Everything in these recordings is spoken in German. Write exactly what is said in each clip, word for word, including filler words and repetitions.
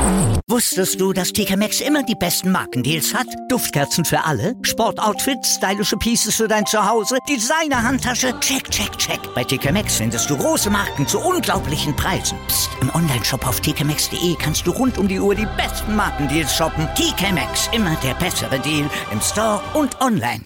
Wusstest du, dass T K Maxx immer die besten Markendeals hat? Duftkerzen für alle, Sportoutfits, stylische Pieces für dein Zuhause, Designer-Handtasche, check, check, check. Bei T K Maxx findest du große Marken zu unglaublichen Preisen. Psst. Im Onlineshop auf t k maxx punkt d e kannst du rund um die Uhr die besten Markendeals shoppen. T K Maxx, immer der bessere Deal im Store und online.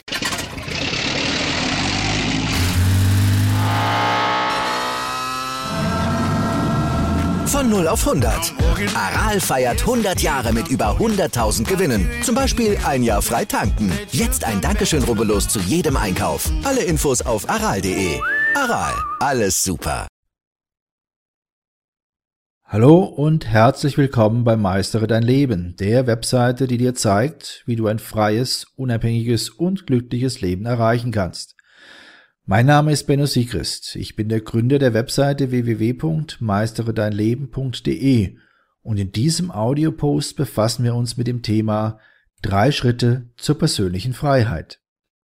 Von null auf hundert. Aral feiert hundert Jahre mit über hunderttausend Gewinnen. Zum Beispiel ein Jahr frei tanken. Jetzt ein Dankeschön, rubbellos zu jedem Einkauf. Alle Infos auf aral punkt de. Aral, alles super. Hallo und herzlich willkommen bei Meistere dein Leben, der Webseite, die dir zeigt, wie du ein freies, unabhängiges und glückliches Leben erreichen kannst. Mein Name ist Benno Siegrist. Ich bin der Gründer der Webseite w w w punkt meistere dein leben punkt de und in diesem Audiopost befassen wir uns mit dem Thema drei Schritte zur persönlichen Freiheit.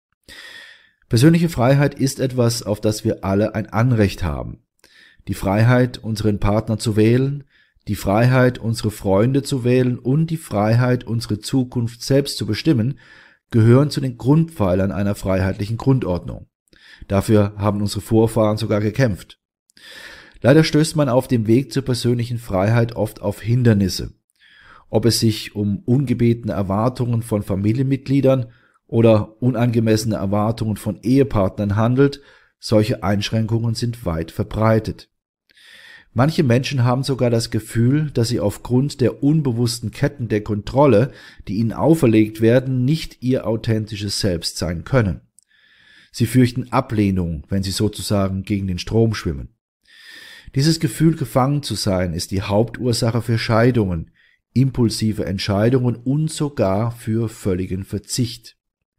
Persönliche Freiheit ist etwas, auf das wir alle ein Anrecht haben. Die Freiheit, unseren Partner zu wählen, die Freiheit, unsere Freunde zu wählen und die Freiheit, unsere Zukunft selbst zu bestimmen, gehören zu den Grundpfeilern einer freiheitlichen Grundordnung. Dafür haben unsere Vorfahren sogar gekämpft. Leider stößt man auf dem Weg zur persönlichen Freiheit oft auf Hindernisse. Ob es sich um ungebetene Erwartungen von Familienmitgliedern oder unangemessene Erwartungen von Ehepartnern handelt, solche Einschränkungen sind weit verbreitet. Manche Menschen haben sogar das Gefühl, dass sie aufgrund der unbewussten Ketten der Kontrolle, die ihnen auferlegt werden, nicht ihr authentisches Selbst sein können. Sie fürchten Ablehnung, wenn sie sozusagen gegen den Strom schwimmen. Dieses Gefühl, gefangen zu sein, ist die Hauptursache für Scheidungen, impulsive Entscheidungen und sogar für völligen Verzicht.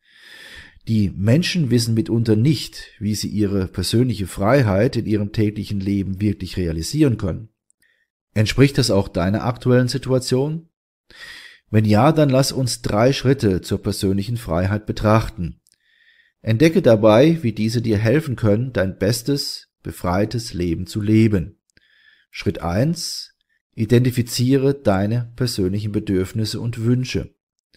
Die Menschen wissen mitunter nicht, wie sie ihre persönliche Freiheit in ihrem täglichen Leben wirklich realisieren können. Entspricht das auch deiner aktuellen Situation? Wenn ja, dann lass uns drei Schritte zur persönlichen Freiheit betrachten. Entdecke dabei, wie diese dir helfen können, dein bestes, befreites Leben zu leben. Schritt eins: Identifiziere deine persönlichen Bedürfnisse und Wünsche.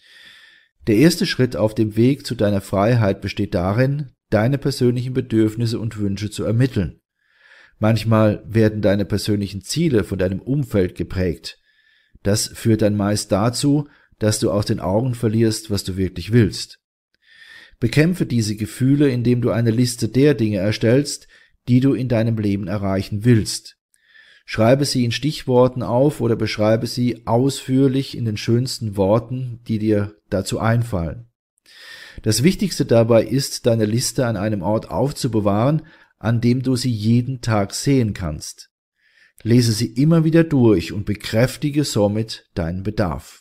Der erste Schritt auf dem Weg zu deiner Freiheit besteht darin, deine persönlichen Bedürfnisse und Wünsche zu ermitteln. Manchmal werden deine persönlichen Ziele von deinem Umfeld geprägt. Das führt dann meist dazu, dass du aus den Augen verlierst, was du wirklich willst. Bekämpfe diese Gefühle, indem du eine Liste der Dinge erstellst, die du in deinem Leben erreichen willst. Schreibe sie in Stichworten auf oder beschreibe sie ausführlich in den schönsten Worten, die dir dazu einfallen. Das Wichtigste dabei ist, deine Liste an einem Ort aufzubewahren, an dem du sie jeden Tag sehen kannst. Lese sie immer wieder durch und bekräftige somit deinen Bedarf.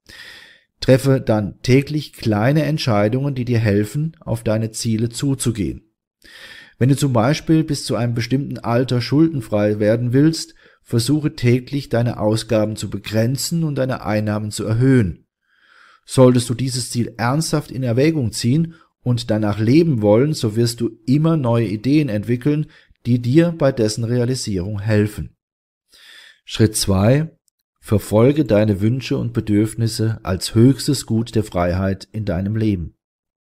Treffe dann täglich kleine Entscheidungen, die dir helfen, auf deine Ziele zuzugehen. Wenn du zum Beispiel bis zu einem bestimmten Alter schuldenfrei werden willst, versuche täglich deine Ausgaben zu begrenzen und deine Einnahmen zu erhöhen. Solltest du dieses Ziel ernsthaft in Erwägung ziehen und danach leben wollen, so wirst du immer neue Ideen entwickeln, die dir bei dessen Realisierung helfen. Schritt zwei: Verfolge deine Wünsche und Bedürfnisse als höchstes Gut der Freiheit in deinem Leben.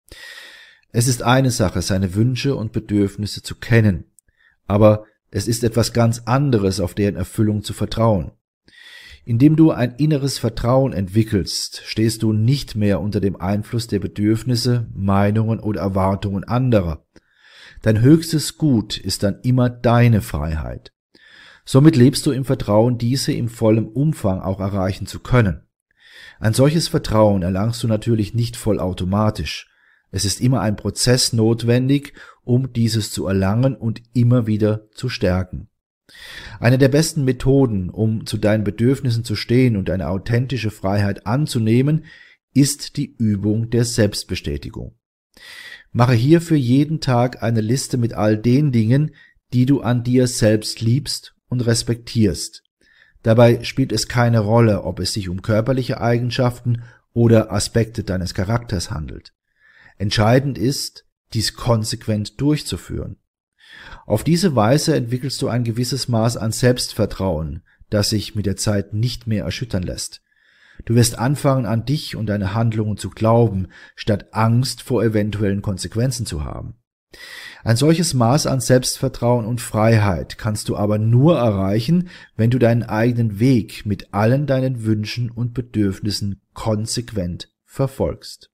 Es ist eine Sache, seine Wünsche und Bedürfnisse zu kennen, aber es ist etwas ganz anderes, auf deren Erfüllung zu vertrauen. Indem du ein inneres Vertrauen entwickelst, stehst du nicht mehr unter dem Einfluss der Bedürfnisse, Meinungen oder Erwartungen anderer. Dein höchstes Gut ist dann immer deine Freiheit. Somit lebst du im Vertrauen, diese im vollen Umfang auch erreichen zu können. Ein solches Vertrauen erlangst du natürlich nicht vollautomatisch. Es ist immer ein Prozess notwendig, um dieses zu erlangen und immer wieder zu stärken. Eine der besten Methoden, um zu deinen Bedürfnissen zu stehen und eine authentische Freiheit anzunehmen, ist die Übung der Selbstbestätigung. Mache hierfür jeden Tag eine Liste mit all den Dingen, die du an dir selbst liebst und respektierst. Dabei spielt es keine Rolle, ob es sich um körperliche Eigenschaften oder Aspekte deines Charakters handelt. Entscheidend ist, dies konsequent durchzuführen. Auf diese Weise entwickelst du ein gewisses Maß an Selbstvertrauen, das sich mit der Zeit nicht mehr erschüttern lässt. Du wirst anfangen, an dich und deine Handlungen zu glauben, statt Angst vor eventuellen Konsequenzen zu haben. Ein solches Maß an Selbstvertrauen und Freiheit kannst du aber nur erreichen, wenn du deinen eigenen Weg mit allen deinen Wünschen und Bedürfnissen konsequent verfolgst.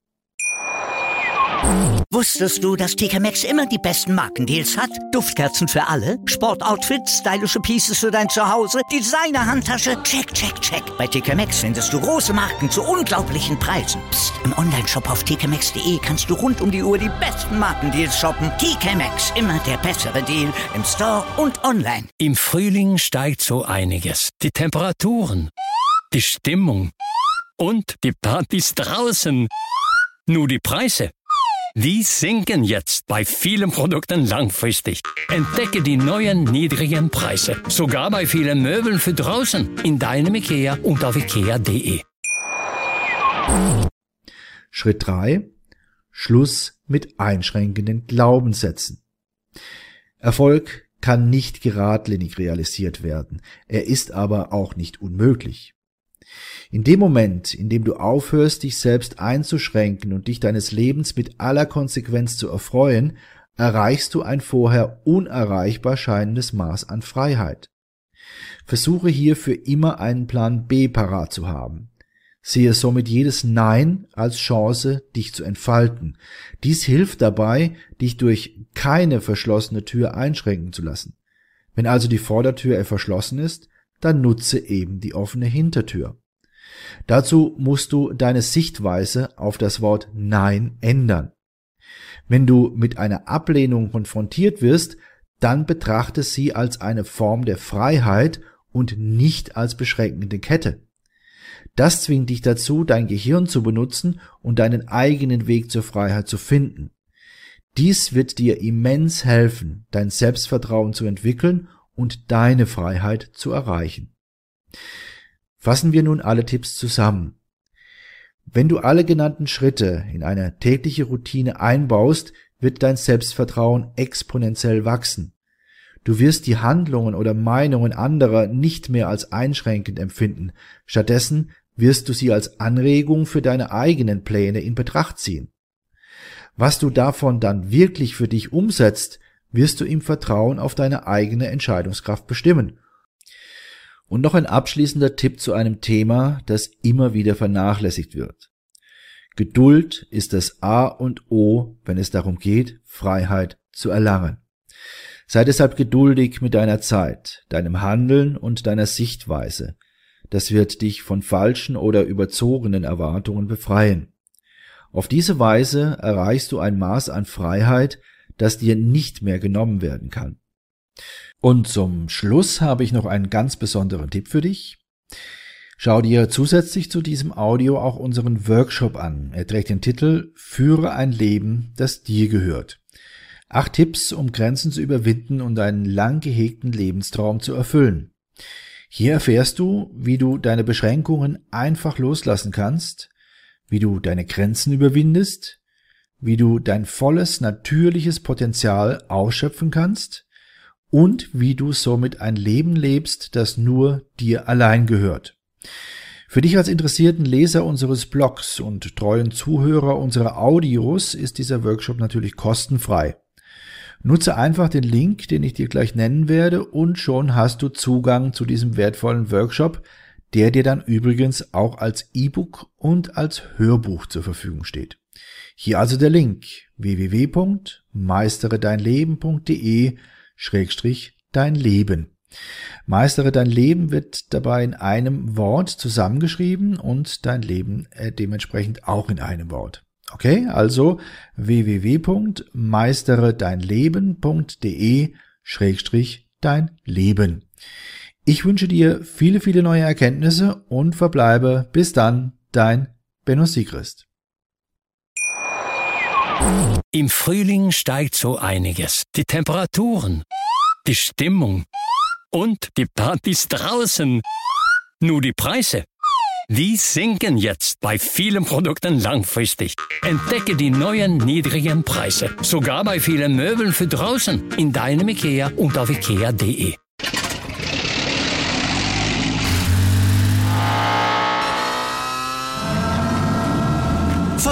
Wusstest du, dass T K Maxx immer die besten Markendeals hat? Duftkerzen für alle, Sportoutfits, stylische Pieces für dein Zuhause, Designer-Handtasche, check, check, check. Bei T K Maxx findest du große Marken zu unglaublichen Preisen. Psst. Im Onlineshop auf t k maxx punkt de kannst du rund um die Uhr die besten Markendeals shoppen. T K Maxx, immer der bessere Deal im Store und online. Im Frühling steigt so einiges. Die Temperaturen, die Stimmung und die Partys draußen. Nur die Preise, die sinken jetzt bei vielen Produkten langfristig. Entdecke die neuen niedrigen Preise, sogar bei vielen Möbeln für draußen, in deinem IKEA und auf ikea punkt de. Schritt drei. Schluss mit einschränkenden Glaubenssätzen. Erfolg kann nicht geradlinig realisiert werden, er ist aber auch nicht unmöglich. In dem Moment, in dem du aufhörst, dich selbst einzuschränken und dich deines Lebens mit aller Konsequenz zu erfreuen, erreichst du ein vorher unerreichbar scheinendes Maß an Freiheit. Versuche hier für immer einen Plan B parat zu haben. Sehe somit jedes Nein als Chance, dich zu entfalten. Dies hilft dabei, dich durch keine verschlossene Tür einschränken zu lassen. Wenn also die Vordertür verschlossen ist, dann nutze eben die offene Hintertür. Dazu musst du deine Sichtweise auf das Wort Nein ändern. Wenn du mit einer Ablehnung konfrontiert wirst, dann betrachte sie als eine Form der Freiheit und nicht als beschränkende Kette. Das zwingt dich dazu, dein Gehirn zu benutzen und deinen eigenen Weg zur Freiheit zu finden. Dies wird dir immens helfen, dein Selbstvertrauen zu entwickeln und deine Freiheit zu erreichen. Fassen wir nun alle Tipps zusammen. Wenn du alle genannten Schritte in eine tägliche Routine einbaust, wird dein Selbstvertrauen exponentiell wachsen. Du wirst die Handlungen oder Meinungen anderer nicht mehr als einschränkend empfinden. Stattdessen wirst du sie als Anregung für deine eigenen Pläne in Betracht ziehen. Was du davon dann wirklich für dich umsetzt, wirst du im Vertrauen auf deine eigene Entscheidungskraft bestimmen. Und noch ein abschließender Tipp zu einem Thema, das immer wieder vernachlässigt wird. Geduld ist das A und O, wenn es darum geht, Freiheit zu erlangen. Sei deshalb geduldig mit deiner Zeit, deinem Handeln und deiner Sichtweise. Das wird dich von falschen oder überzogenen Erwartungen befreien. Auf diese Weise erreichst du ein Maß an Freiheit, das dir nicht mehr genommen werden kann. Und zum Schluss habe ich noch einen ganz besonderen Tipp für dich. Schau dir zusätzlich zu diesem Audio auch unseren Workshop an. Er trägt den Titel Führe ein Leben, das dir gehört. Acht Tipps, um Grenzen zu überwinden und einen lang gehegten Lebenstraum zu erfüllen. Hier erfährst du, wie du deine Beschränkungen einfach loslassen kannst, wie du deine Grenzen überwindest, wie du dein volles, natürliches Potenzial ausschöpfen kannst und wie du somit ein Leben lebst, das nur dir allein gehört. Für dich als interessierten Leser unseres Blogs und treuen Zuhörer unserer Audios ist dieser Workshop natürlich kostenfrei. Nutze einfach den Link, den ich dir gleich nennen werde, und schon hast du Zugang zu diesem wertvollen Workshop, der dir dann übrigens auch als E-Book und als Hörbuch zur Verfügung steht. Hier also der Link w w w punkt meistere dein leben punkt de schrägstrich dein Leben. Meistere dein Leben wird dabei in einem Wort zusammengeschrieben und dein Leben äh, dementsprechend auch in einem Wort. Okay, also w w w punkt meistere dein leben punkt de schrägstrich dein Leben. Ich wünsche dir viele, viele neue Erkenntnisse und verbleibe bis dann, dein Benno Siegrist. Im Frühling steigt so einiges. Die Temperaturen, die Stimmung und die Partys draußen. Nur die Preise, die sinken jetzt bei vielen Produkten langfristig. Entdecke die neuen niedrigen Preise, sogar bei vielen Möbeln für draußen, in deinem IKEA und auf ikea punkt de.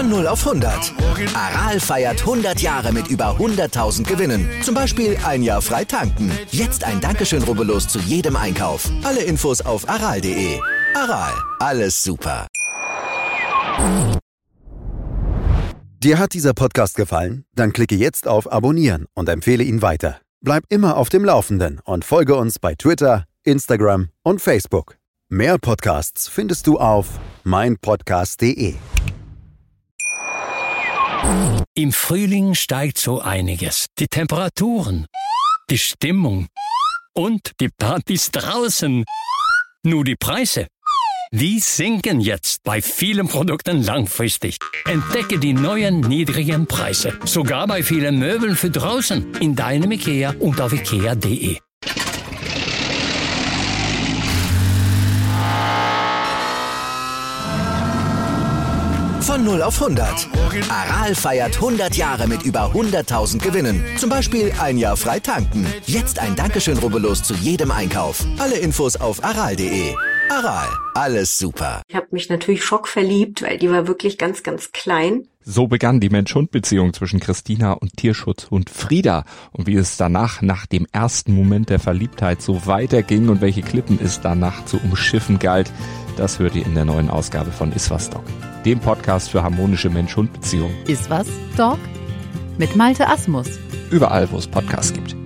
Von null auf hundert. Aral feiert hundert Jahre mit über hunderttausend Gewinnen. Zum Beispiel ein Jahr frei tanken. Jetzt ein Dankeschön, rubbellos zu jedem Einkauf. Alle Infos auf aral punkt de. Aral, alles super. Dir hat dieser Podcast gefallen? Dann klicke jetzt auf Abonnieren und empfehle ihn weiter. Bleib immer auf dem Laufenden und folge uns bei Twitter, Instagram und Facebook. Mehr Podcasts findest du auf mein podcast punkt de. Im Frühling steigt so einiges. Die Temperaturen, die Stimmung und die Partys draußen. Nur die Preise, die sinken jetzt bei vielen Produkten langfristig. Entdecke die neuen niedrigen Preise. Sogar bei vielen Möbeln für draußen. In deinem IKEA und auf ikea punkt de. Von null auf hundert. Aral feiert hundert Jahre mit über hunderttausend Gewinnen. Zum Beispiel ein Jahr frei tanken. Jetzt ein Dankeschön, rubbellos zu jedem Einkauf. Alle Infos auf aral punkt de. Aral, alles super. Ich habe mich natürlich schockverliebt, weil die war wirklich ganz, ganz klein. So begann die Mensch-Hund-Beziehung zwischen Christina und Tierschutzhund Frieda. Und wie es danach, nach dem ersten Moment der Verliebtheit, so weiterging und welche Klippen es danach zu umschiffen galt, das hört ihr in der neuen Ausgabe von Iswas Dog, dem Podcast für harmonische Mensch-Hund-Beziehungen. Iswas Dog mit Malte Asmus. Überall, wo es Podcasts gibt.